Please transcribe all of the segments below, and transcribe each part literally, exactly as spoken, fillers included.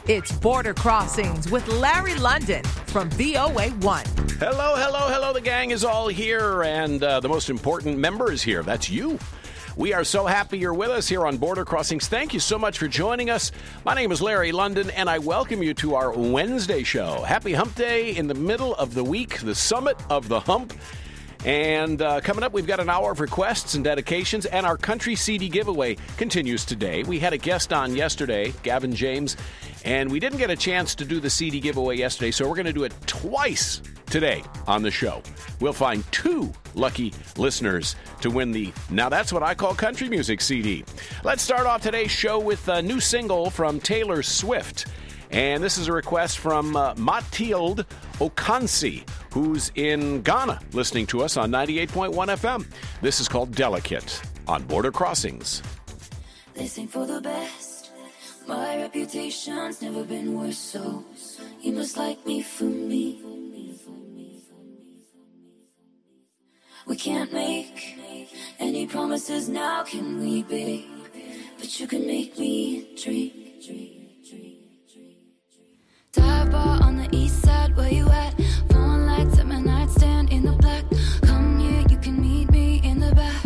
It's Border Crossings with Larry London from V O A one. Hello, hello, hello. The gang is all here, and uh, the most important member is here. That's you. We are so happy you're with us here on Border Crossings. Thank you so much for joining us. My name is Larry London, and I welcome you to our Wednesday show. Happy Hump Day in the middle of the week, the summit of the hump. And uh, coming up, we've got an hour of requests and dedications, and our country C D giveaway continues today. We had a guest on yesterday, Gavin James, and we didn't get a chance to do the C D giveaway yesterday, so we're going to do it twice today on the show. We'll find two lucky listeners to win the Now That's What I Call Country Music C D. Let's start off today's show with a new single from Taylor Swift. And this is a request from uh, Matilde Okansi, who's in Ghana, listening to us on ninety-eight point one F M. This is called Delicate on Border Crossings. They sing for the best. My reputation's never been worse, so you must like me for me. We can't make any promises now, can we, babe? But you can make me dream. Dive bar on the east side, where you at? Phone lights at my nightstand in the black. Come here, you can meet me in the back.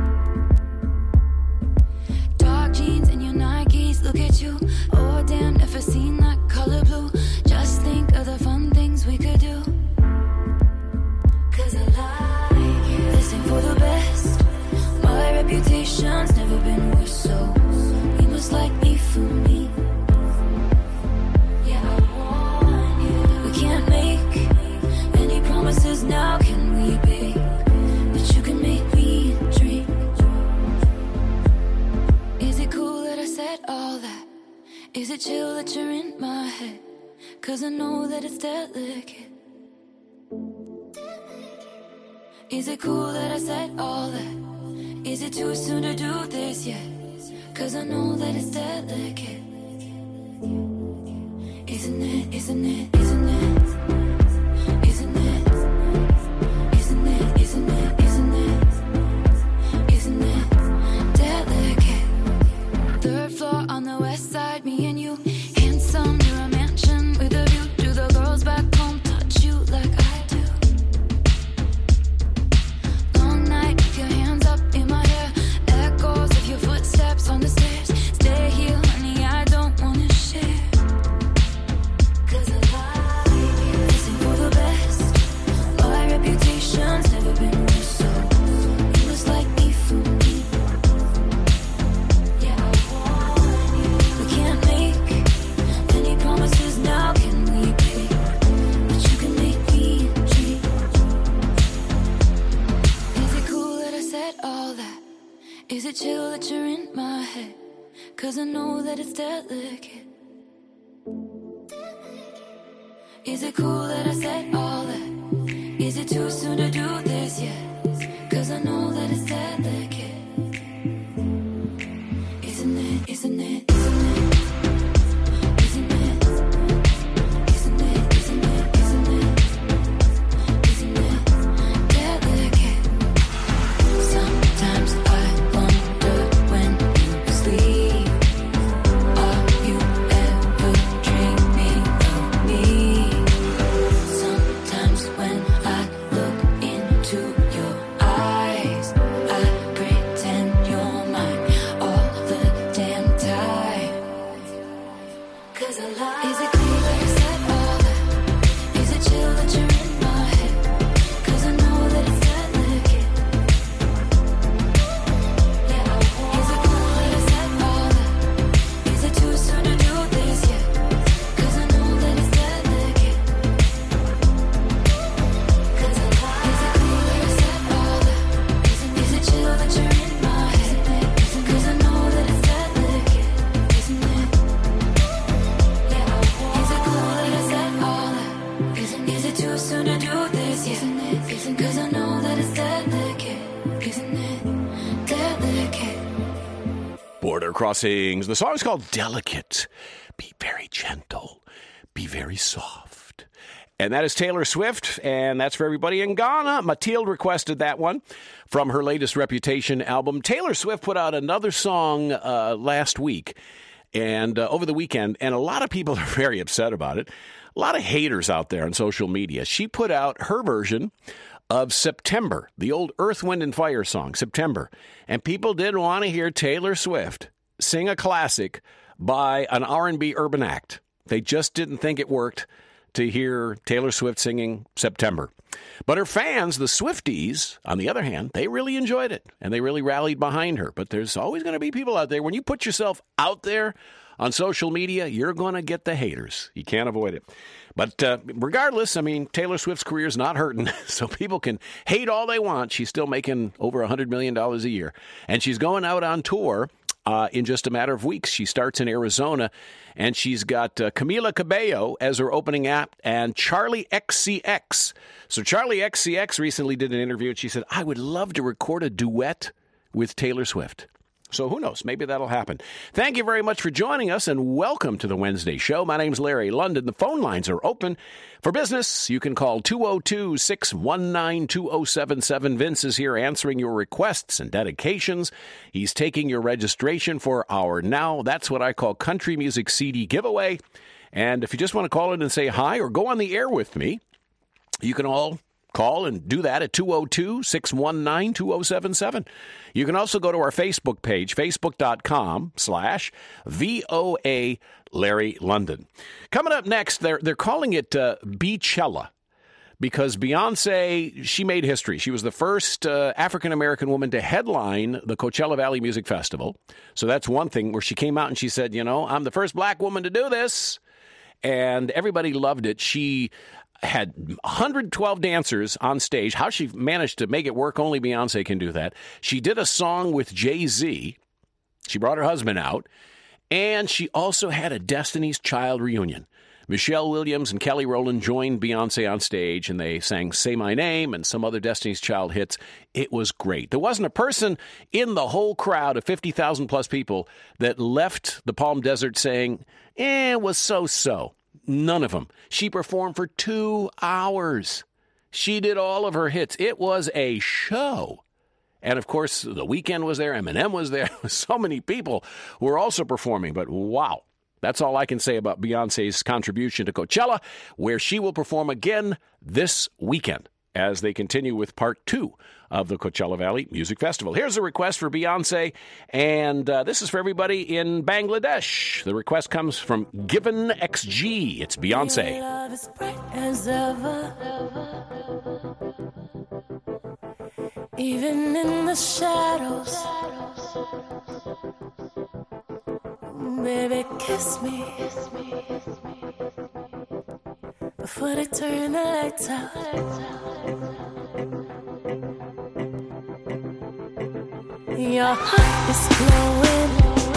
Dark jeans and your Nikes, look at you. Oh damn, never seen that color blue. Just think of the fun things we could do. Cause I like you. This ain't for the best. My reputation's never been worse, so you must like me for me. Promises now, can we, babe? But you can make me dream. Is it cool that I said all that? Is it chill that you're in my head? Cause I know that it's delicate. Is it cool that I said all that? Is it too soon to do this yet? Cause I know that it's delicate. Isn't it, isn't it, isn't it? On the west side, me and you, handsome, near a mansion with a view. Do the girls back home touch you like I do? Long night, keep your hands up in my hair. Echoes of your footsteps on the stairs. Stay here, honey, I don't wanna share. Cause I like you. This ain't for the best. My reputation's never been worse, so you must like me for me. Now can we be? But you can make me dream. Is it cool that I said all that? Is it chill that you're in my head? Cause I know that it's delicate. Is it cool that I said all that? Is it too soon to do this yet? Cause I know that it's delicate. Isn't it, isn't it? Border Crossings. The song is called Delicate. Be very gentle. Be very soft. And that is Taylor Swift, and that's for everybody in Ghana. Matilde requested that one from her latest Reputation album. Taylor Swift put out another song uh, last week, and uh, over the weekend, and a lot of people are very upset about it. A lot of haters out there on social media. She put out her version of September, the old Earth, Wind, and Fire song, September. And people didn't want to hear Taylor Swift sing a classic by an R and B urban act. They just didn't think it worked to hear Taylor Swift singing September. But her fans, the Swifties, on the other hand, they really enjoyed it, and they really rallied behind her. But there's always going to be people out there. When you put yourself out there on social media, you're going to get the haters. You can't avoid it. But uh, regardless, I mean, Taylor Swift's career is not hurting, so people can hate all they want. She's still making over one hundred million dollars a year, and she's going out on tour uh, in just a matter of weeks. She starts in Arizona, and she's got uh, Camila Cabello as her opening act and Charlie X C X. So Charlie X C X recently did an interview, and she said, I would love to record a duet with Taylor Swift. So who knows? Maybe that'll happen. Thank you very much for joining us, and welcome to the Wednesday show. My name's Larry London. The phone lines are open for business. You can call two oh two, six one nine, two oh seven seven. Vince is here answering your requests and dedications. He's taking your registration for our Now That's What I Call Country Music C D giveaway. And if you just want to call in and say hi or go on the air with me, you can all call and do that at two oh two, six one nine, two oh seven seven. You can also go to our Facebook page, facebook.com slash VOA Larry London. Coming up next, they're, they're calling it uh, Beachella because Beyonce, she made history. She was the first uh, African-American woman to headline the Coachella Valley Music Festival. So that's one thing where she came out and she said, you know, I'm the first black woman to do this. And everybody loved it. She had one hundred twelve dancers on stage. How she managed to make it work, only Beyonce can do that. She did a song with Jay-Z. She brought her husband out. And she also had a Destiny's Child reunion. Michelle Williams and Kelly Rowland joined Beyonce on stage, and they sang Say My Name and some other Destiny's Child hits. It was great. There wasn't a person in the whole crowd of fifty thousand plus people that left the Palm Desert saying, eh, it was so-so. None of them. She performed for two hours. She did all of her hits. It was a show. And, of course, The Weeknd was there. Eminem was there. So many people were also performing. But, wow, that's all I can say about Beyonce's contribution to Coachella, where she will perform again this weekend as they continue with part two of the Coachella Valley Music Festival. Here's a request for Beyonce, and uh, this is for everybody in Bangladesh. The request comes from Given X G. It's Beyonce. Your love is bright as ever. Even in the shadows, baby, kiss me before they turn the lights out. Your heart is glowing,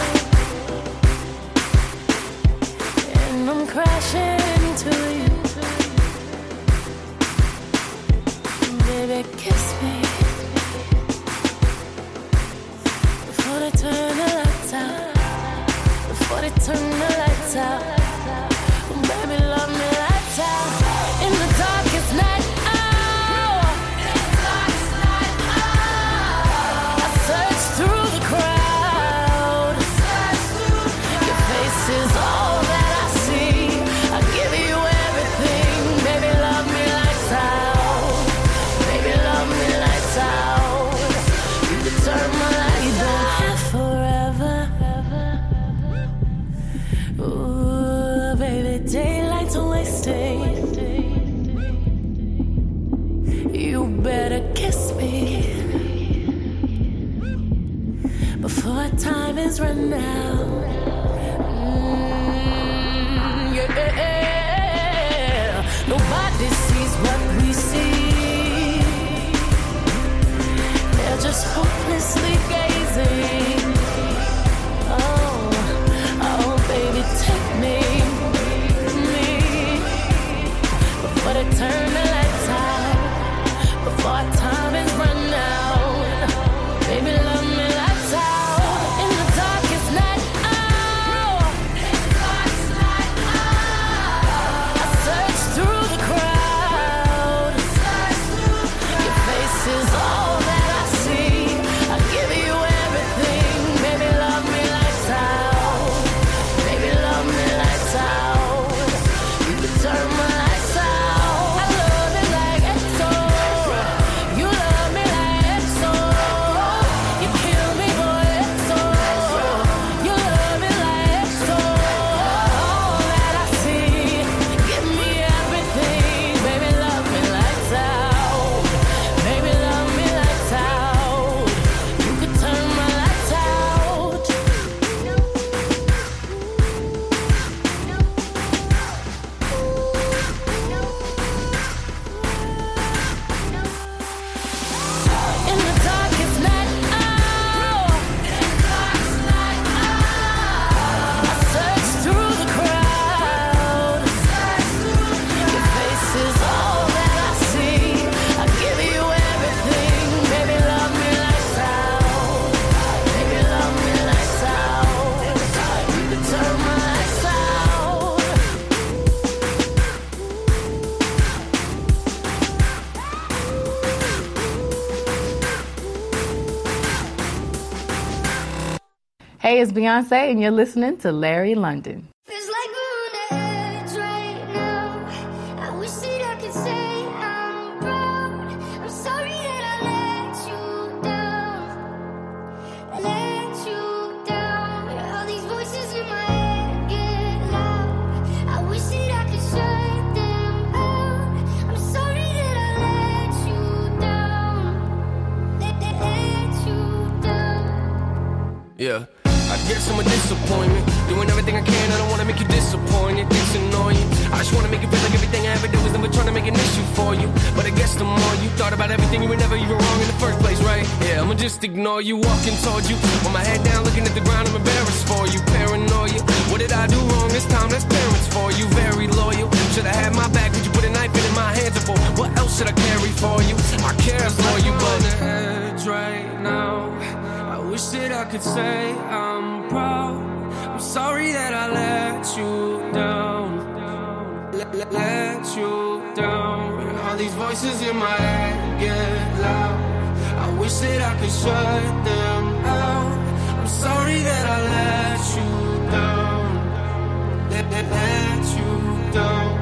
and I'm crashing into you. Baby, kiss me before they turn the lights out. Before they turn the lights out. Baby, love me lights out. In the darkest night. Before time is run out. Mm, yeah. Nobody sees what we see. They're just hopelessly gazing. Oh, oh, baby, take me, me. Before they turn the lights out. Before time is run out. Baby, love me. Is all that I see. I give you everything. Hey, it's Beyonce, and you're listening to Larry London. Feels like we're on the edge right now. I wish that I could say I'm proud. I'm sorry that I let you down. Let you down. All these voices in my head get loud. I wish that I could shut them out. I'm sorry that I let you down. Let, let, let you down. Yeah. I guess I'm a disappointment. Doing everything I can, I don't wanna make you disappointed. It's annoying. I just wanna make you feel like everything I ever did was never trying to make an issue for you. But I guess the more you thought about everything, you were never even wrong in the first place, right? Yeah, I'ma just ignore you, walking towards you. With my head down, looking at the ground, I'm embarrassed for you. Paranoia. What did I do wrong this time? That's parents for you. Very loyal. Should've had my back, but you put a knife in my hands before. What else should I carry for you? I care for you, but on the edge right now. I wish that I could say I'm proud. I'm sorry that I let you down. Let, let, let you down. All these voices in my head get loud. I wish that I could shut them out. I'm sorry that I let you down. Let, let, let you down.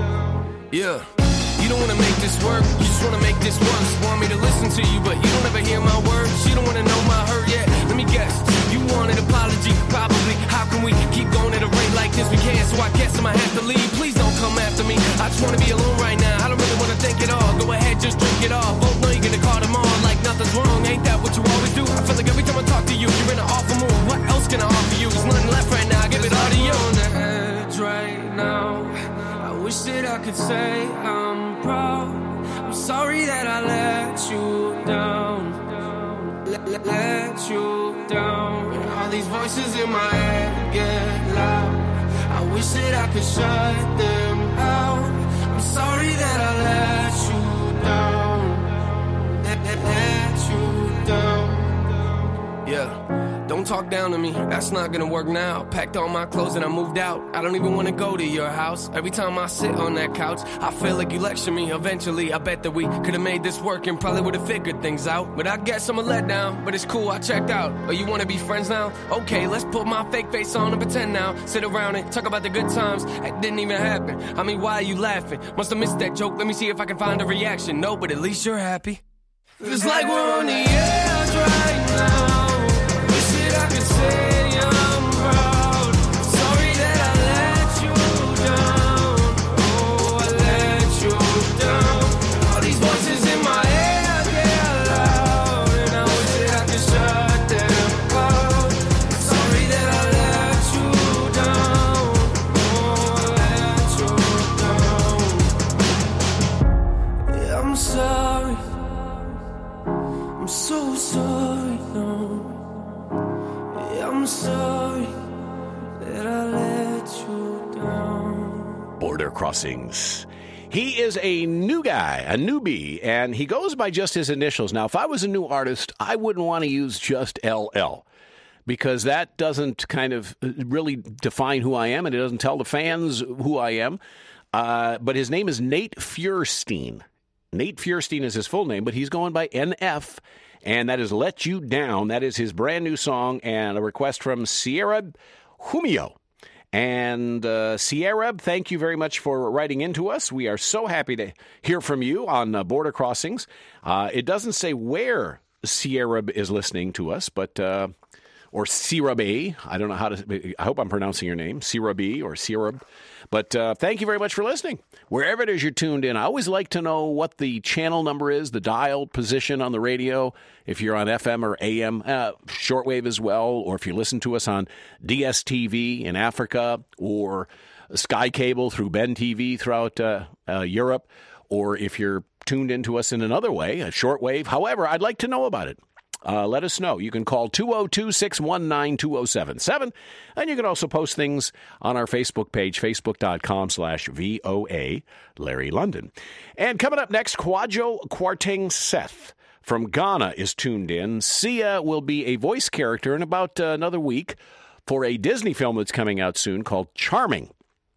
Yeah. You don't wanna make this work, you just wanna make this once. Want me to listen to you, but you don't ever hear my words. You don't wanna know my hurt yet. Let me guess, you want an apology, probably. How can we keep going at a rate like this? We can't, so I guess I might have to leave. Please don't come after me. I just wanna be alone right now. I don't really wanna think it all. Go ahead, just drink it all. Both know you're gonna call them all like nothing's wrong. Ain't that what you always do? I feel like every time I talk to you, you're in an awful mood. What else can I offer you? There's nothing left right now. I give it all to you. On the edge right now. I wish that I could say I'm proud. I'm sorry that I let you down. Let, let, let you down. All these voices in my head get loud. I wish that I could shut them out. I'm sorry that I let you down. Let, let, let you down. Yeah. Don't talk down to me, that's not gonna work now. Packed all my clothes and I moved out. I don't even wanna go to your house. Every time I sit on that couch, I feel like you lecture me. Eventually, I bet that we could've made this work and probably would've figured things out. But I guess I'm a letdown, but it's cool, I checked out. Oh, you wanna be friends now? Okay, let's put my fake face on and pretend now. Sit around and talk about the good times. That didn't even happen. I mean, why are you laughing? Must've missed that joke, let me see if I can find a reaction. No, but at least you're happy. Feels like we're on the edge right now. I could say I'm proud. Sorry that I let you down. Oh, I let you down. All these voices in my head get loud, and I wish that I could shut them out. Sorry that I let you down. Oh, I let you down. Yeah, I'm sorry. I'm so sorry, no. I'm sorry that I let you down. Border Crossings. He is a new guy, a newbie, and he goes by just his initials. Now, if I was a new artist, I wouldn't want to use just L L because that doesn't kind of really define who I am, and it doesn't tell the fans who I am. Uh, but his name is Nate Feuerstein. Nate Feuerstein is his full name, but he's going by N F. And that is Let You Down. That is his brand new song and a request from Sierra Humio. And uh, Sierra, thank you very much for writing into us. We are so happy to hear from you on uh, Border Crossings. Uh, it doesn't say where Sierra is listening to us, but uh, or Sierra B. I don't know how to. I hope I'm pronouncing your name, Sierra B or Sierra. But uh, thank you very much for listening. Wherever it is you're tuned in, I always like to know what the channel number is, the dial position on the radio, if you're on F M or A M, uh, shortwave as well, or if you listen to us on D S T V in Africa or Sky Cable through Ben T V throughout uh, uh, Europe, or if you're tuned into us in another way, a shortwave. However, I'd like to know about it. Uh, let us know. You can call two oh two, six one nine, two oh seven seven, and you can also post things on our Facebook page, facebook.com slash VOA Larry London. And coming up next, Kwadwo Kwarteng Seth from Ghana is tuned in. Sia will be a voice character in about uh, another week for a Disney film that's coming out soon called Charming.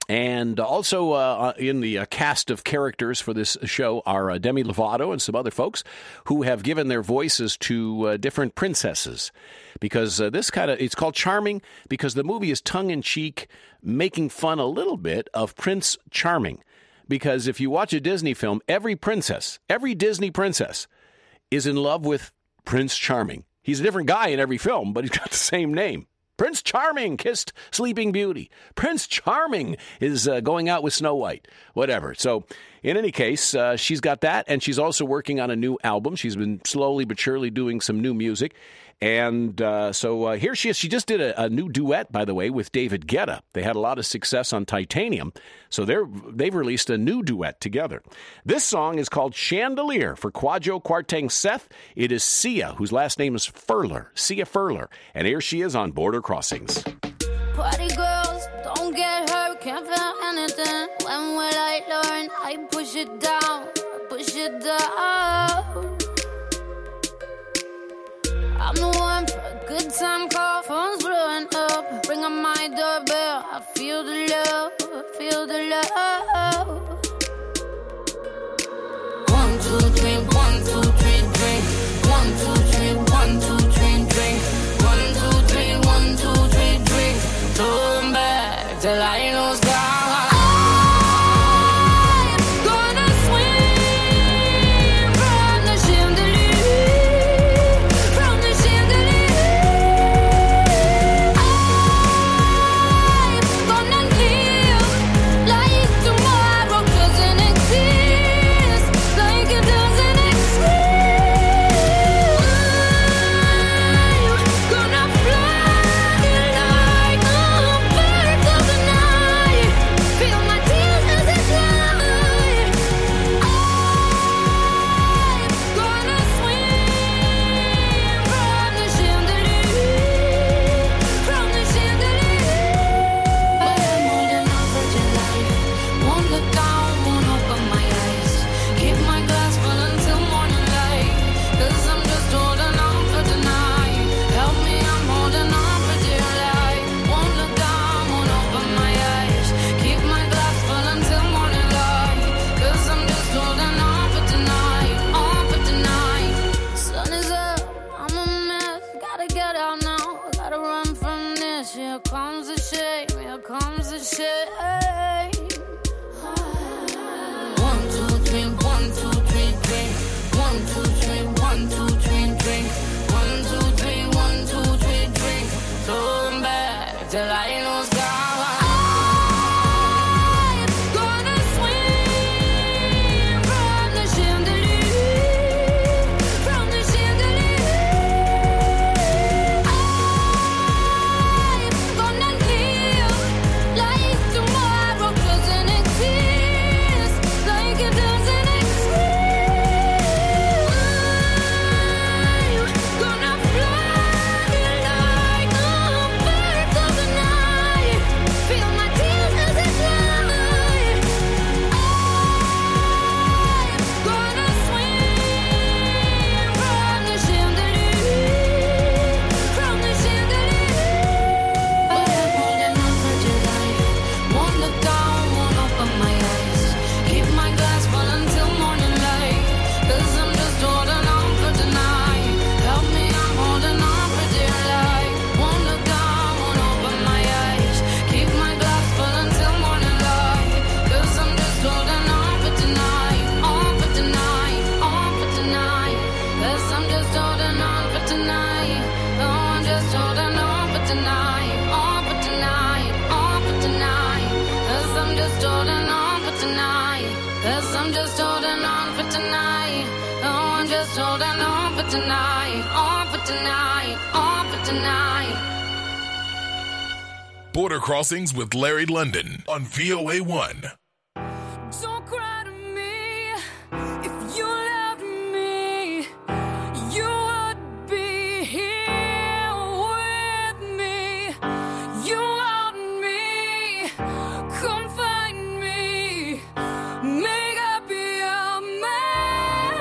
And also uh, in the uh, cast of characters for this show are uh, Demi Lovato and some other folks who have given their voices to uh, different princesses. Because uh, this kind of, it's called Charming because the movie is tongue-in-cheek, making fun a little bit of Prince Charming. Because if you watch a Disney film, every princess, every Disney princess is in love with Prince Charming. He's a different guy in every film, but he's got the same name. Prince Charming kissed Sleeping Beauty. Prince Charming is uh, going out with Snow White. Whatever. So, in any case, uh, she's got that, and she's also working on a new album. She's been slowly but surely doing some new music. And uh, so uh, here she is. She just did a, a new duet, by the way, with David Guetta. They had a lot of success on Titanium, so they're, they've released a new duet together. This song is called Chandelier for Kwajo Kwarteng Seth. It is Sia, whose last name is Furler, Sia Furler. And here she is on Border Crossings. Party girls, don't get hurt, can't feel anything. When will I learn? I push it down, push it down. I'm the one for a good time call, phone's blowing up. Ring on my doorbell, I feel the love, I feel the love. One, two, three, one, two, three, drink. One, two, three, one, two, three, drink. One, two, three, one, two, three, drink. Turn back till I lose God. Border Crossings with Larry London on V O A one. Don't cry to me. If you loved me, you would be here with me. You want me, come find me. Make up your mind.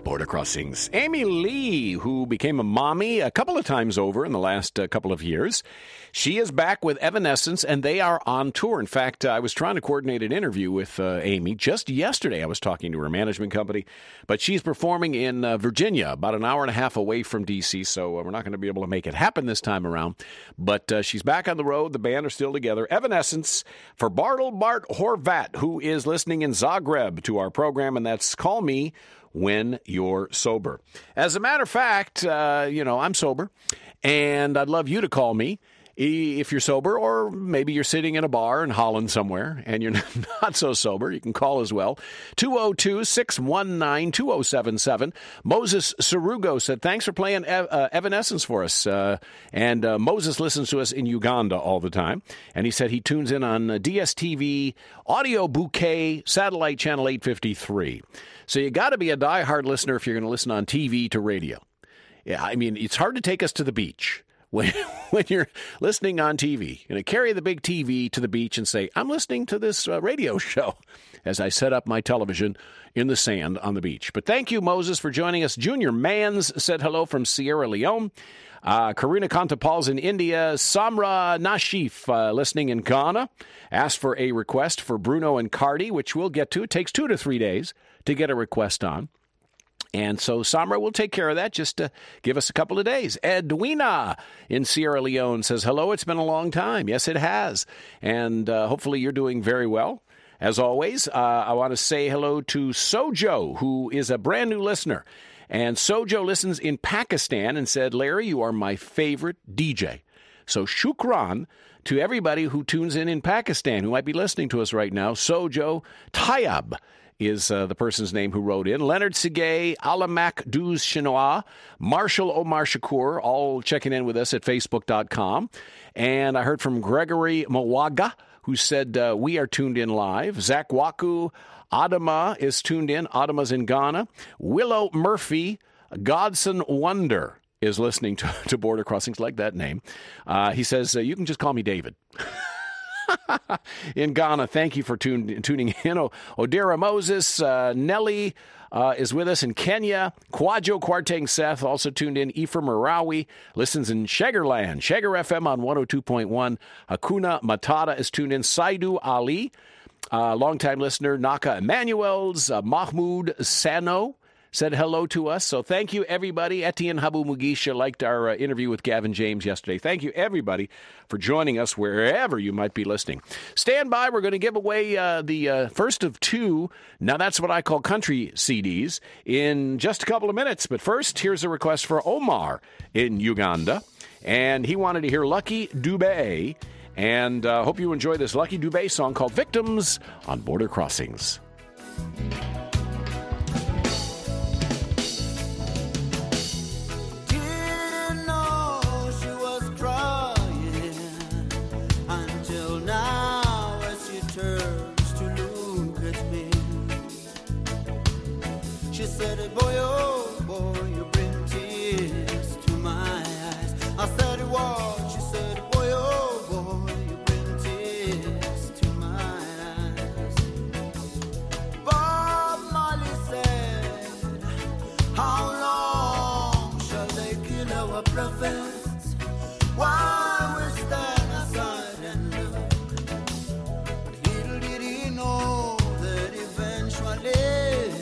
Border Crossings. Amy Lee, who became a mommy a couple of times over in the last uh, couple of years. She is back with Evanescence, and they are on tour. In fact, I was trying to coordinate an interview with uh, Amy just yesterday. I was talking to her management company, but she's performing in uh, Virginia, about an hour and a half away from D C, so uh, we're not going to be able to make it happen this time around. But uh, she's back on the road. The band are still together. Evanescence for Bartle Bart Horvat, who is listening in Zagreb to our program, and that's Call Me When You're Sober. As a matter of fact, uh, you know, I'm sober, and I'd love you to call me if you're sober, or maybe you're sitting in a bar in Holland somewhere and you're not so sober. You can call as well. two oh two, six one nine, two oh seven seven. Moses Sarugo said, thanks for playing Ev- uh, Evanescence for us. Uh, and uh, Moses listens to us in Uganda all the time. And he said he tunes in on uh, D S T V, Audio Bouquet, Satellite Channel eight fifty-three. So you got to be a diehard listener if you're going to listen on T V to radio. Yeah, I mean, it's hard to take us to the beach when when you're listening on T V. You're going to carry the big T V to the beach and say, I'm listening to this uh, radio show as I set up my television in the sand on the beach. But thank you, Moses, for joining us. Junior Mans said hello from Sierra Leone. Uh, Karina Kantapal's in India. Samra Nashif, uh, listening in Ghana, asked for a request for Bruno and Cardi, which we'll get to. It takes two to three days to get a request on. And so Samra will take care of that. Just to give us a couple of days. Edwina in Sierra Leone says, hello, it's been a long time. Yes, it has. And uh, hopefully you're doing very well. As always, uh, I want to say hello to Sojo, who is a brand new listener. And Sojo listens in Pakistan and said, Larry, you are my favorite D J. So shukran to everybody who tunes in in Pakistan, who might be listening to us right now. Sojo Tayyab is uh, the person's name who wrote in. Leonard Sigay, Alamak Duz Chinois, Marshall Omar Shakur, all checking in with us at facebook dot com. And I heard from Gregory Mawaga, who said, uh, we are tuned in live. Zach Waku, Adama is tuned in. Adama's in Ghana. Willow Murphy, Godson Wonder is listening to, to Border Crossings, like that name. Uh, he says, uh, you can just call me David. In Ghana, thank you for tune, tuning in. O, Odera Moses, uh, Nelly uh, is with us in Kenya. Kwajo Kwarteng Seth also tuned in. Ephraim Marawi listens in Sugarland. Sugar F M on one oh two point one. Hakuna Matata is tuned in. Saidu Ali, uh, longtime listener. Naka Emanuels, uh, Mahmoud Sano said hello to us. So thank you, everybody. Etienne Habu Mugisha liked our uh, interview with Gavin James yesterday. Thank you, everybody, for joining us wherever you might be listening. Stand by. We're going to give away uh, the uh, first of two, now that's what I call country C Ds, in just a couple of minutes. But first, here's a request for Omar in Uganda. And he wanted to hear Lucky Dubé. And I uh, hope you enjoy this Lucky Dubé song called Victims on Border Crossings. Boy, oh boy, you bring tears to my eyes. I said it was, she said, boy, oh boy, you bring tears to my eyes. Bob Marley said, how long shall they kill our prophets? Why we stand aside and look? But little did he know that eventually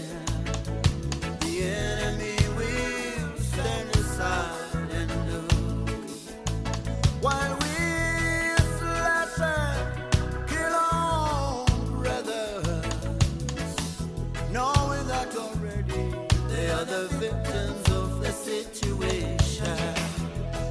while we slaughter, kill our brothers, knowing that already they are the victims of the situation.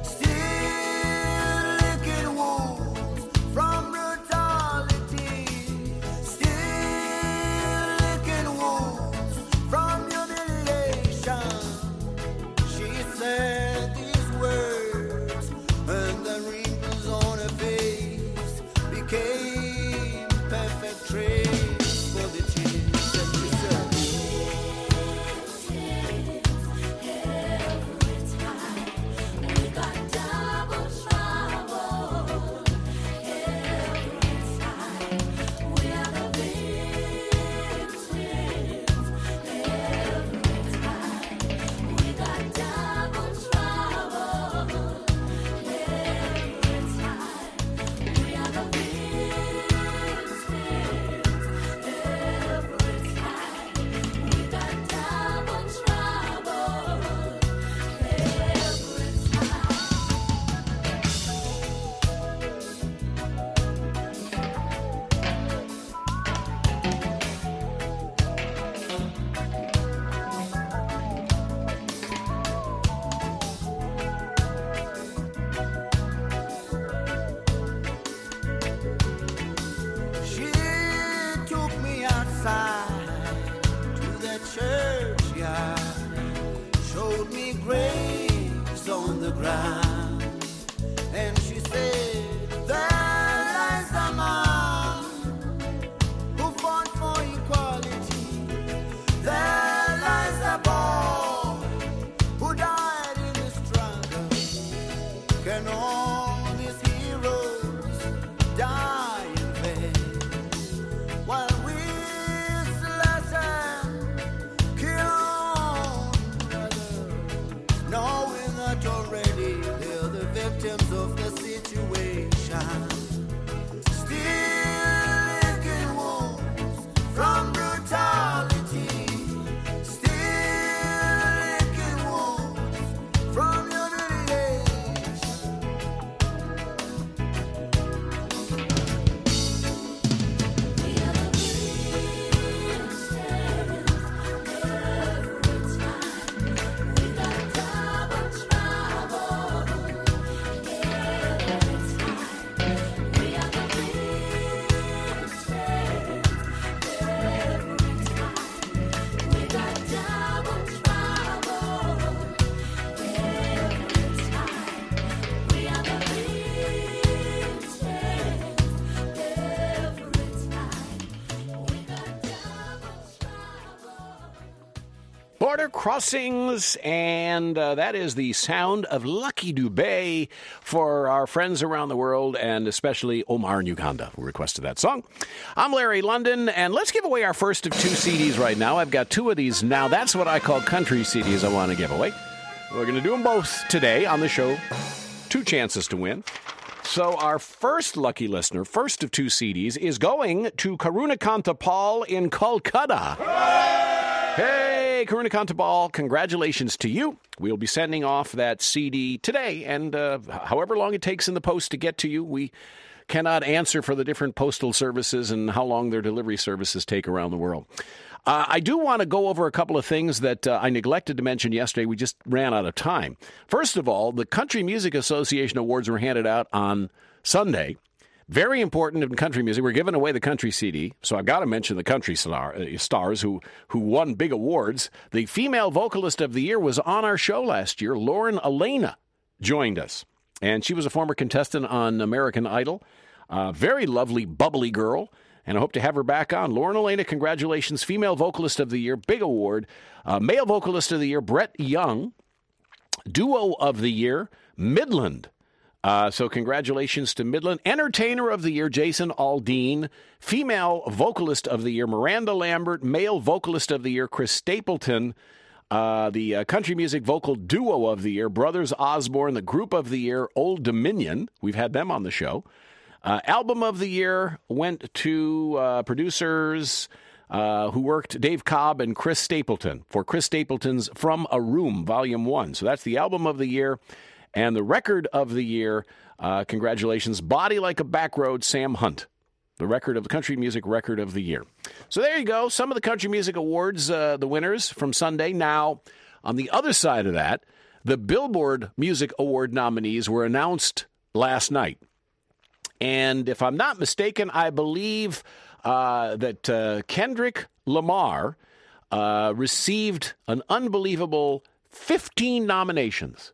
graves on the ground. And she said, there lies a man who fought for equality. There lies a boy who died in the struggle. Can all these heroes die in vain while we slash and kill brothers, knowing that already they're the victims of the situation, still licking wounds from brutality, still licking wounds from humiliation. Border Crossings, and uh, that is the sound of Lucky Dubé for our friends around the world, and especially Omar in Uganda, who requested that song. I'm Larry London, and let's give away our first of two C Ds right now. I've got two of these now. That's what I call country C Ds I want to give away. We're going to do them both today on the show. Two chances to win. So our first lucky listener, first of two C Ds, is going to Karunakanta Paul in Kolkata. Hey, Karunakanta Paul, congratulations to you. We'll be sending off that C D today, and uh, however long it takes in the post to get to you, we cannot answer for the different postal services and how long their delivery services take around the world. Uh, I do want to go over a couple of things that uh, I neglected to mention yesterday. We just ran out of time. First of all, the Country Music Association Awards were handed out on Sunday. Very important in country music. We're giving away the country C D, so I've got to mention the country star, uh, stars who, who won big awards. The Female Vocalist of the Year was on our show last year. Lauren Elena joined us, and she was a former contestant on American Idol. Uh, very lovely, bubbly girl, and I hope to have her back on. Lauren Elena, congratulations. Female Vocalist of the Year, big award. Uh, Male Vocalist of the Year, Brett Young. Duo of the Year, Midland. Uh, so congratulations to Midland. Entertainer of the Year, Jason Aldean. Female Vocalist of the Year, Miranda Lambert. Male Vocalist of the Year, Chris Stapleton. Uh, the uh, Country Music Vocal Duo of the Year, Brothers Osborne. The Group of the Year, Old Dominion. We've had them on the show. Uh, album of the Year went to uh, producers uh, who worked, Dave Cobb and Chris Stapleton, for Chris Stapleton's From a Room, Volume one. So that's the Album of the Year. And the Record of the Year, uh, congratulations, Body Like a Back Road, Sam Hunt. The record of the Country Music Record of the Year. So there you go. Some of the Country Music Awards, uh, the winners from Sunday. Now, on the other side of that, the Billboard Music Award nominees were announced last night. And if I'm not mistaken, I believe uh, that uh, Kendrick Lamar uh, received an unbelievable fifteen nominations.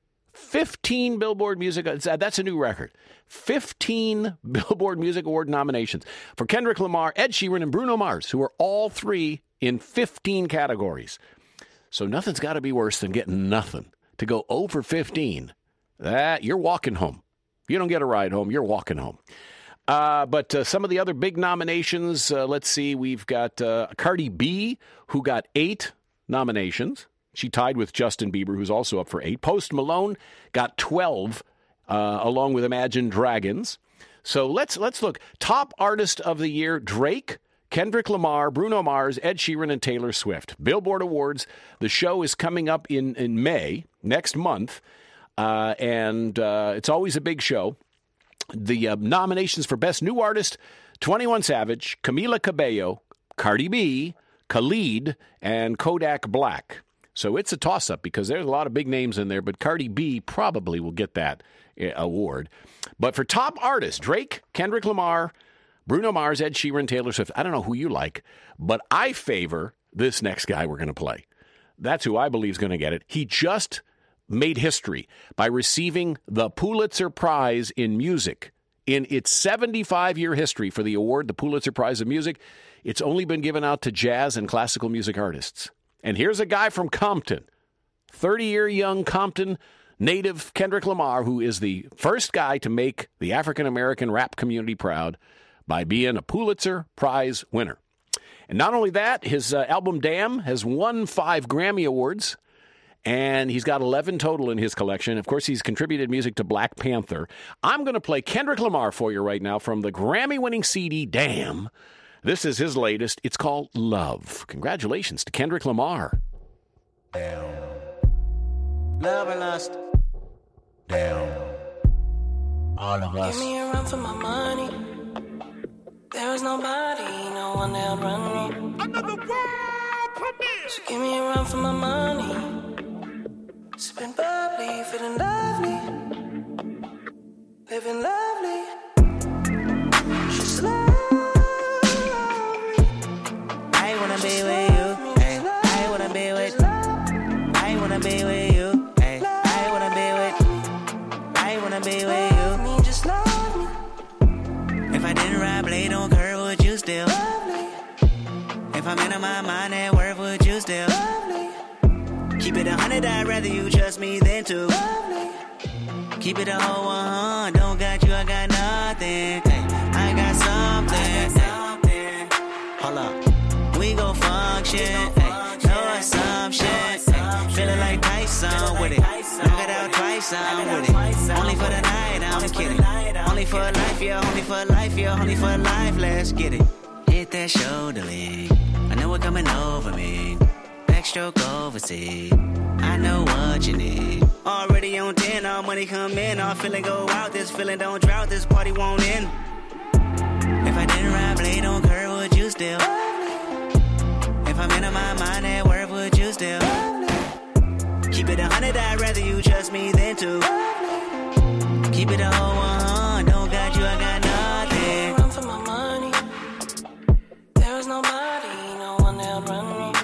fifteen Billboard Music, that's a new record. fifteen Billboard Music Award nominations for Kendrick Lamar, Ed Sheeran, and Bruno Mars, who are all three in fifteen categories. So nothing's got to be worse than getting nothing. To go over fifteen, that you're walking home. If you don't get a ride home, you're walking home. Uh, but uh, some of the other big nominations, uh, let's see, we've got uh, Cardi B, who got eight nominations. She tied with Justin Bieber, who's also up for eight. Post Malone got twelve, uh, along with Imagine Dragons. So let's let's look. Top Artist of the Year, Drake, Kendrick Lamar, Bruno Mars, Ed Sheeran, and Taylor Swift. Billboard Awards. The show is coming up in, in May, next month, uh, and uh, it's always a big show. The uh, nominations for Best New Artist, twenty-one Savage, Camila Cabello, Cardi B, Khalid, and Kodak Black. So it's a toss-up because there's a lot of big names in there, but Cardi B probably will get that uh, award. But for top artists, Drake, Kendrick Lamar, Bruno Mars, Ed Sheeran, Taylor Swift. I don't know who you like, but I favor this next guy we're going to play. That's who I believe is going to get it. He just made history by receiving the Pulitzer Prize in Music. In its seventy-five-year history for the award, the Pulitzer Prize of Music, it's only been given out to jazz and classical music artists. And here's a guy from Compton, thirty-year young Compton native Kendrick Lamar, who is the first guy to make the African-American rap community proud by being a Pulitzer Prize winner. And not only that, his uh, album Damn has won five Grammy Awards, and he's got eleven total in his collection. Of course, he's contributed music to Black Panther. I'm going to play Kendrick Lamar for you right now from the Grammy-winning C D Damn. This is his latest. It's called Love. Congratulations to Kendrick Lamar. Damn. Love and lust. Damn. All of us. Give me a run for my money. There is nobody, no one that'll run me. Another world premiere. So give me a run for my money. Sipping bubbly, feeling lovely. Living lovely. She's lovely. I wanna be with you. Hey, I wanna be with. I wanna be with you. Hey, I wanna be with. I wanna be with you. Me, just love me. If I didn't ride blade on curve, would you still? If I'm in my mind at work, would you still? Keep it a hundred, I'd rather you trust me than to. Keep it a whole one, don't got you, I got nothing. Hey, I got something. Hey, hold up, we gon' function. Hey, no assumption. Hey, feeling like Tyson with it. Knock it out twice, I'm with it. Only for the night, I'm kidding. Only for life, yeah, only for life, yeah, only for life, let's get it. Hit that shoulder lean, I know it coming over me. Backstroke overseas, I know what you need. Already on ten, all money come in, all feeling go out. This feeling don't drought, this party won't end. If I didn't ride blade on curve, would you still? If I'm in my mind at work, would you still? Keep it a hundred, I'd rather you trust me than to. Keep it a whole one, don't got you, I got nothing. Run for my money. There is nobody, no one that'll run me.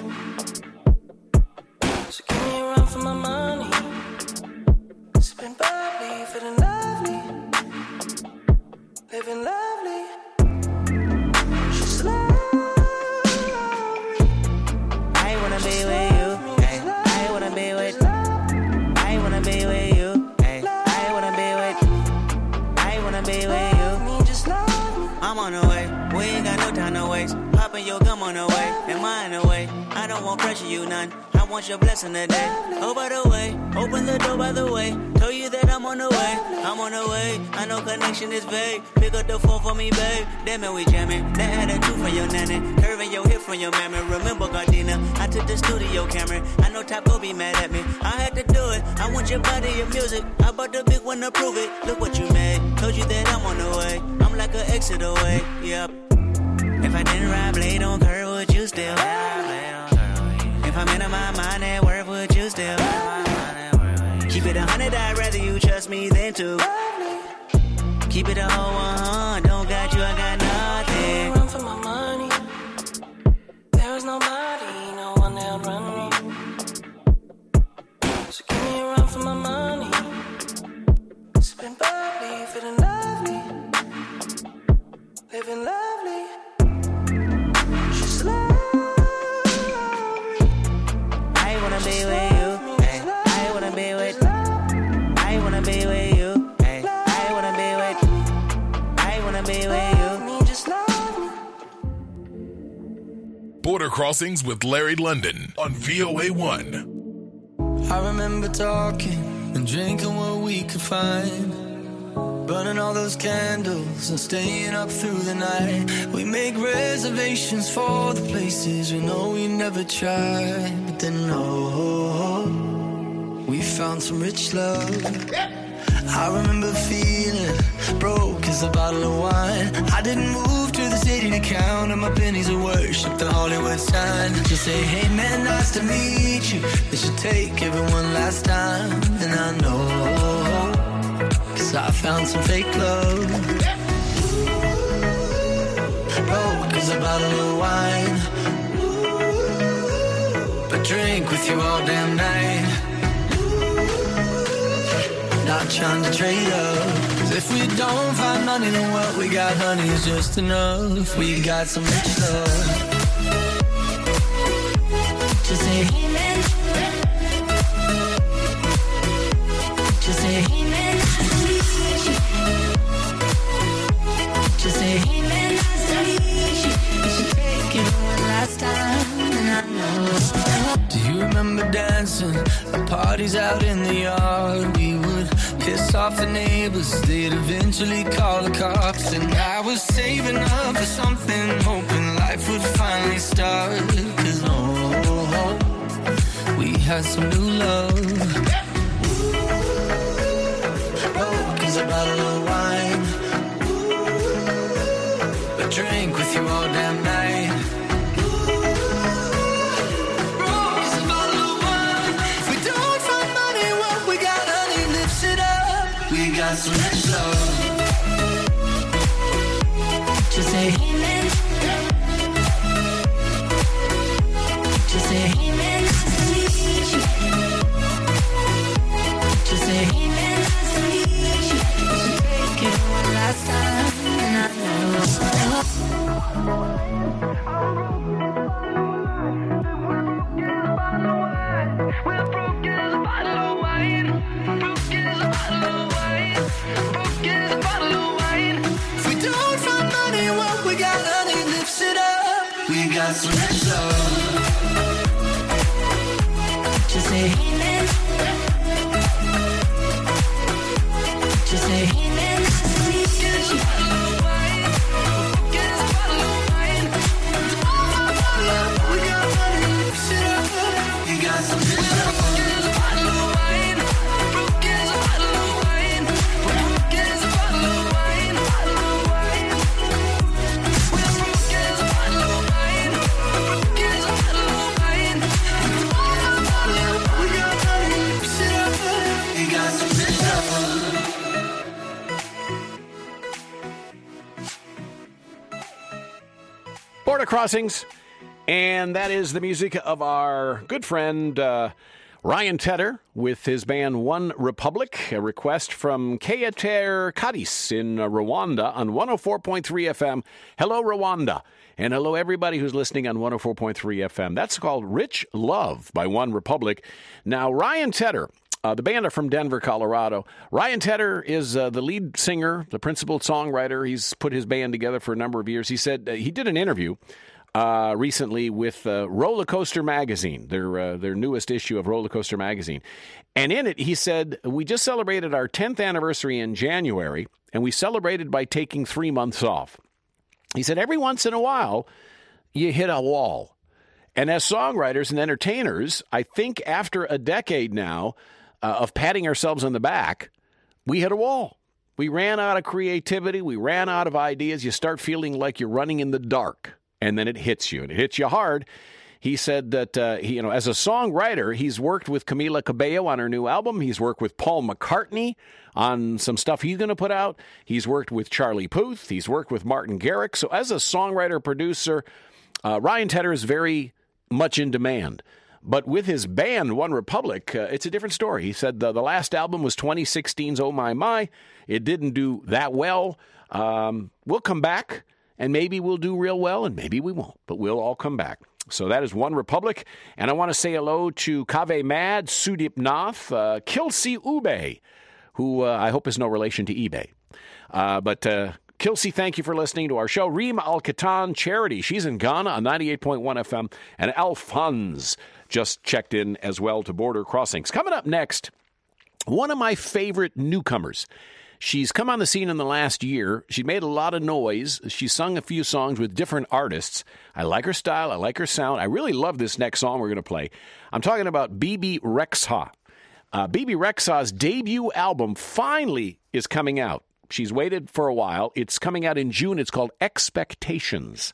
So give me a run for my money. Sipping bubbly, feeling lovely. Living lovely. She's lovely. I wanna be with you. Hey, I wanna be with. I wanna be with you. Hey, I wanna be with. I wanna be with you. Me, just love me. I'm on the way. We ain't got no time to waste. Poppin' your gum on the way. Am I in the way? I don't want pressure, you none. I want your blessing today. Oh, by the way, open the door by the way. Told you that I'm on the way. I'm on the way. I know connection is vague. Pick up the phone for me, babe. Damn it, we jamming. That had a two from your nanny. Curving your hip from your mammy. Remember, Gardena, I took the studio camera. I know Top go be mad at me. I had to do it. I want your body, your music. I bought the big one to prove it. Look what you made. Told you that I'm on the way. I'm like an exit away. Yep. If I didn't ride blade on curve, would you still? If I'm in my mind at work, would you still? Keep it a hundred, I'd rather you trust me than to. Keep it a whole one, don't got you, I got nothing. Run for my money. There is nobody, no one that'll run me. So give me a run for my money. Sipping bubbly, feeling lovely. Living lovely. She's lovely. I wanna be with you. Hey, I wanna be with. I wanna be with you. Hey, I wanna be with. I wanna be with you. Me, just love me. Border Crossings with Larry London on V O A one. I remember talking and drinking what we could find, burning all those candles and staying up through the night. We make reservations for the places we know we never tried. But then, oh, we found some rich love. I remember feeling broke as a bottle of wine. I didn't move to the city to count on my pennies of worship the Hollywood sign. Just say, hey man, nice to meet you. They should take everyone last time. And I know, cause I found some fake love. Broke as a bottle of wine, but drink with you all damn night. not trying to trade up. 'Cause if we don't find money, then what we got, honey, is just enough. We got some rich love. Just say amen. Just say amen. Just say amen. You should take it one last time, and I know. Do you remember dancing at parties out in the yard? We would piss off the neighbors, they'd eventually call the cops. And I was saving up for something, hoping life would finally start. 'Cause oh, we had some new love. Broke is a bottle of wine. A drink with you all damn night. Broke is a bottle of wine. If we don't find money, what we got, honey, lifts it up. We got some rich love. Just say amen. Just say amen. Just say amen. Take it one last time, and I know. We're broke as a bottle of wine. Broke as a bottle of wine. Broke as a bottle of wine. If we don't find money, what we got, honey, lifts it up. We got some rich love. Just say amen. Just say amen. Broke as a bottle of wine. Broke as a bottle of wine. We got money, lifts it up. We got some rich love. Border Crossings, and that is the music of our good friend uh, Ryan Tedder with his band One Republic, a request from Keater Kadis in uh, Rwanda on one oh four point three F M. Hello, Rwanda, and hello, everybody who's listening on one oh four point three F M. That's called Rich Love by One Republic. Now, Ryan Tedder, Uh, the band are from Denver, Colorado. Ryan Tedder is uh, the lead singer, the principal songwriter. He's put his band together for a number of years. He said uh, he did an interview uh, recently with uh, Roller Coaster Magazine, their uh, their newest issue of Roller Coaster Magazine. And in it, he said, we just celebrated our tenth anniversary in January, and we celebrated by taking three months off. He said, every once in a while, you hit a wall. And as songwriters and entertainers, I think after a decade now, Uh, of patting ourselves on the back, we hit a wall. We ran out of creativity. We ran out of ideas. You start feeling like you're running in the dark, and then it hits you, and it hits you hard. He said that, uh, he, you know, as a songwriter, he's worked with Camila Cabello on her new album. He's worked with Paul McCartney on some stuff he's going to put out. He's worked with Charlie Puth. He's worked with Martin Garrix. So as a songwriter, producer, uh, Ryan Tedder is very much in demand. But with his band, One Republic, uh, it's a different story. He said the, the last album was twenty sixteen's Oh My My. It didn't do that well. Um, we'll come back, and maybe we'll do real well, and maybe we won't, but we'll all come back. So that is One Republic. And I want to say hello to Kaveh Mad, Sudip Nath, uh, Kilsey Ube, who uh, I hope is no relation to eBay. Uh, but... Uh, Kilsey, thank you for listening to our show. Reem Al-Katan Charity, she's in Ghana on ninety-eight point one F M. And Alphonse just checked in as well to Border Crossings. Coming up next, one of my favorite newcomers. She's come on the scene in the last year. She made a lot of noise. She sung a few songs with different artists. I like her style. I like her sound. I really love this next song we're going to play. I'm talking about Bebe Rexha. Uh, Bebe Rexha's debut album finally is coming out. She's waited for a while. It's coming out in June. It's called Expectations.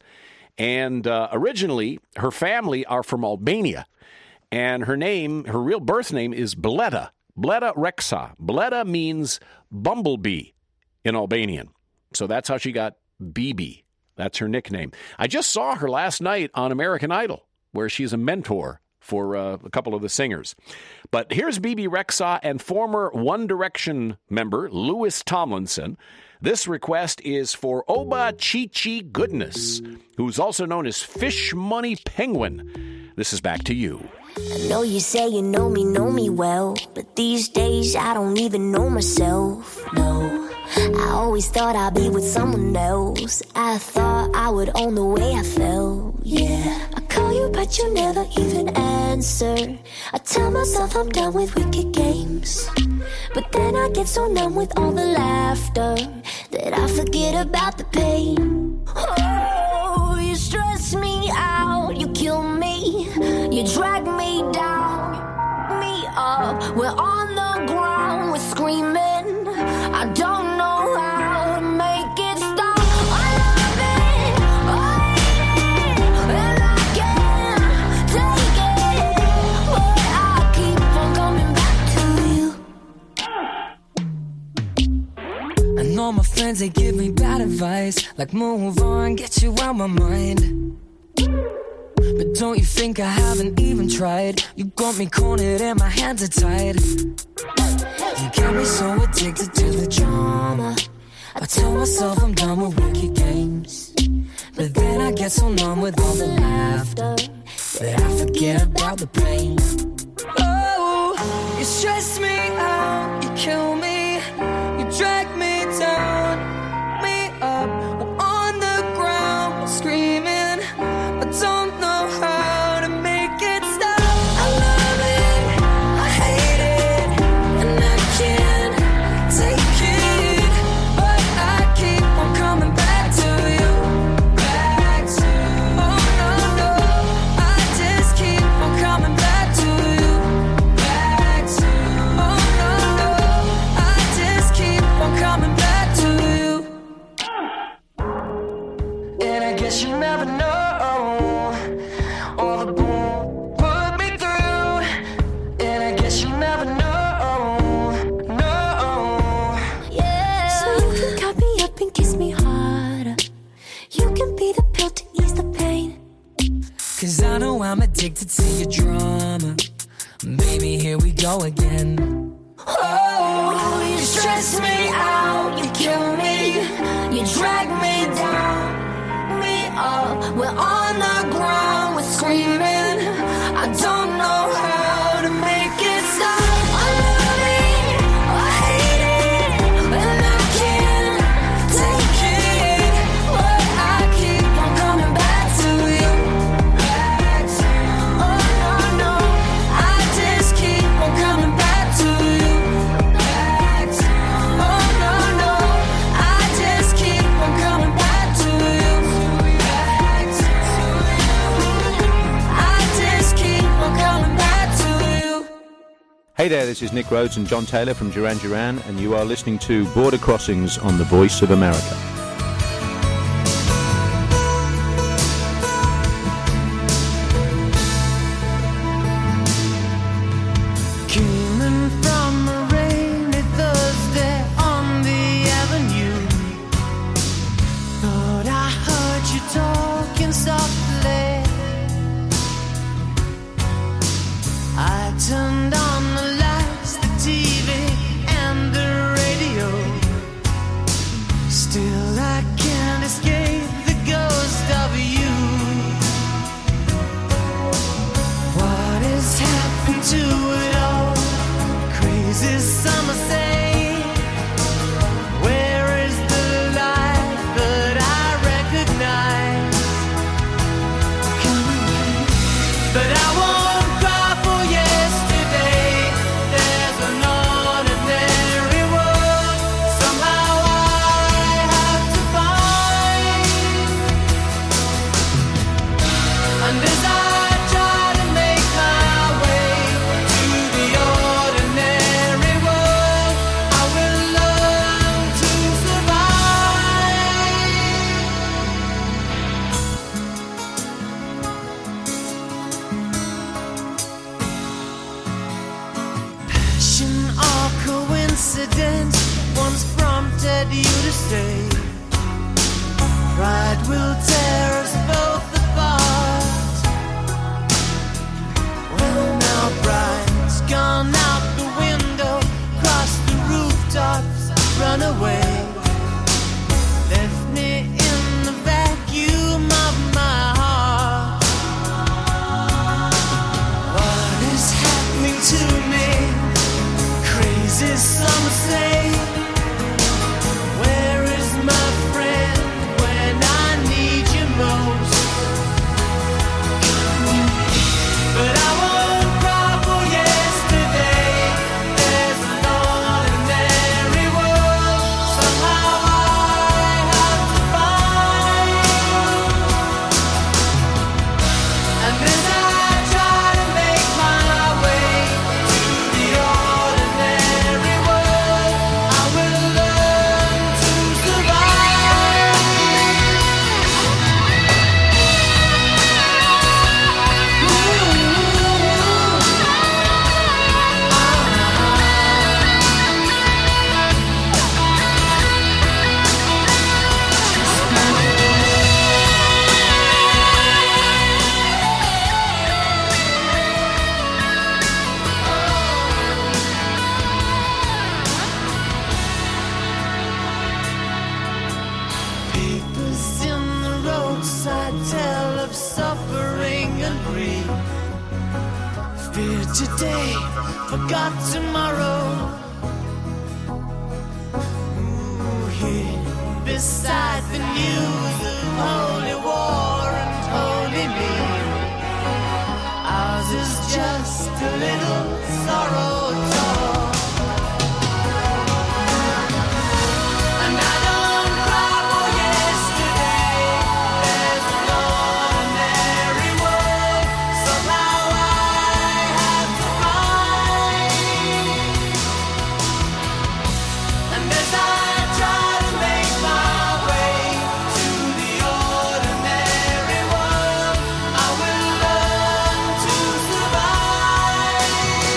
And uh, originally, her family are from Albania. And her name, her real birth name is Bleda. Bleda Rexha. Bleda means bumblebee in Albanian. So that's how she got Bebe. That's her nickname. I just saw her last night on American Idol, where she's a mentor for uh, a couple of the singers. But here's Bebe Rexha and former One Direction member Louis Tomlinson. This request is for Oba Chi Chi Goodness, who's also known as Fish Money Penguin. This is Back to You. I know you say you know me, know me well, but these days I don't even know myself, no. I always thought I'd be with someone else. I thought I would own the way I felt, yeah. I call you but you never even answer. I tell myself I'm done with wicked games, but then I get so numb with all the laughter that I forget about the pain. Oh, you stress me out, you kill me, you drag me down, me up. We're on the ground, we're screaming. I don't know how to make it stop. I love it, I hate it, and I can't take it, but I keep on coming back to you. I know my friends, they give me bad advice, like move on, get you out my mind. But don't you think I haven't even tried? You got me cornered and my hands are tied. You got me so addicted to the drama. I tell myself I'm done with wicked games, but then I get so numb with all the laughter that I forget about the pain. Oh, you stress me out, you kill me, you drag me down, me up. We're on the ground, screaming. I don't know how to make it stop. I love it, I hate it, and I can't take it, but I keep on coming back to you, back to you. Oh no, no, I just keep on coming back to you, back to you. Oh no, no, I just keep on coming back to you. And I guess you never know all the bull put me through, and I guess you never know, no. Yeah. So you can cut me up and kiss me harder. You can be the pill to ease the pain. Cause I know I'm addicted to your drama. Baby, here we go again. Oh, you stress me out, you kill me, you drag me down, me up. We're on the ground, we're screaming. I don't know how to make it stop. I love it, I hate it, and I can't take it, but I keep on coming back to you, back to you. Oh no, no, I just keep on coming back to you, back to you. Oh no, no, I just keep on coming back to you, back to you. I just keep on coming back to you. Hey there, this is Nick Rhodes and John Taylor from Duran Duran, and you are listening to Border Crossings on the Voice of America. Came in from a rainy Thursday on the avenue. Thought I heard you talking softly. I turned on the lights, the T V, and the radio. Still I can't escape the ghost of you. What has happened to it all? Crazy summer say, where is the light that I recognize? Come away, but I won't cry for yesterday. There's an ordinary world somehow I have to find. And as I try to make my way to the ordinary world, I will learn to survive. Passion or coincidence once prompted you to say, pride will tear us both apart. fear today, forgot tomorrow. Ooh, here beside the news of holy war and holy me, ours is just a little sorrow talk. And I don't cry for yesterday. There's an ordinary world, somehow I have to find. And as I try to make my way to the ordinary world, I will learn to survive.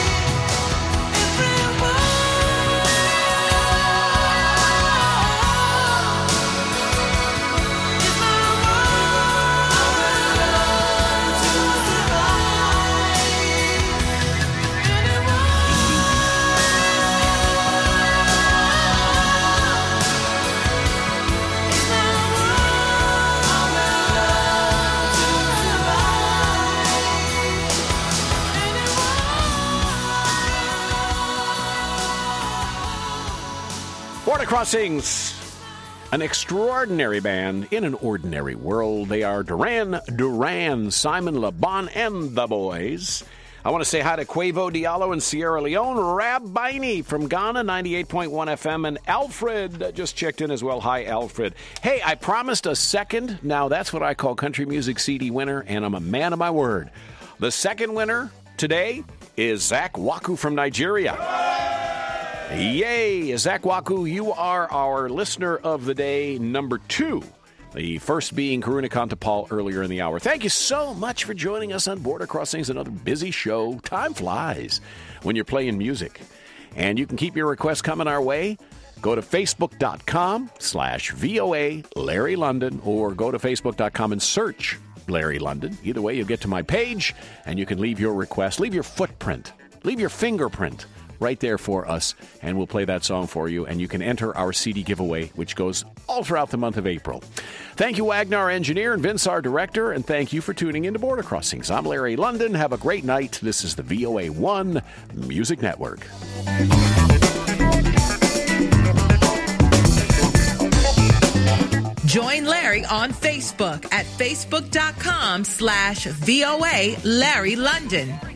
Border Crossings, an extraordinary band in an ordinary world. They are Duran Duran, Simon Le Bon, and the boys. I want to say hi to Quavo Diallo in Sierra Leone, Rabini from Ghana, ninety-eight point one F M, and Alfred just checked in as well. Hi, Alfred. Hey, I promised a second. Now, that's what I call country music C D winner, and I'm a man of my word. The second winner today is Zach Waku from Nigeria. Yay! Zach Waku, you are our listener of the day, number two. The first being Karuna Kantapal earlier in the hour. Thank you so much for joining us on Border Crossings, another busy show. Time flies when you're playing music. And you can keep your requests coming our way. Go to facebook.com slash VOA Larry London, or go to facebook.com and search Larry London. Either way, you'll get to my page, and you can leave your request. Leave your footprint. Leave your fingerprint right there for us, and we'll play that song for you, and you can enter our C D giveaway, which goes all throughout the month of April. Thank you, Wagner, our engineer, and Vince, our director, and thank you for tuning into Border Crossings. I'm Larry London. Have a great night. This is the V O A one Music Network. Join Larry on Facebook at facebook.com slash VOA Larry London.